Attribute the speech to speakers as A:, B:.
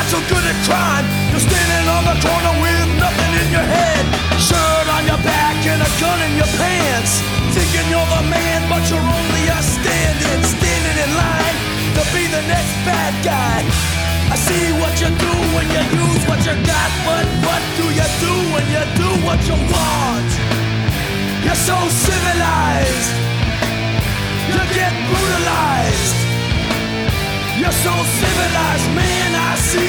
A: so good at crime. You're standing on the corner with nothing in your head, shirt on your back and a gun in your pants, thinking you're the man, but you're only a standing in line to be the next bad guy. I see what you do when you use what you got, but what do you do when you do what you want? You're so civilized.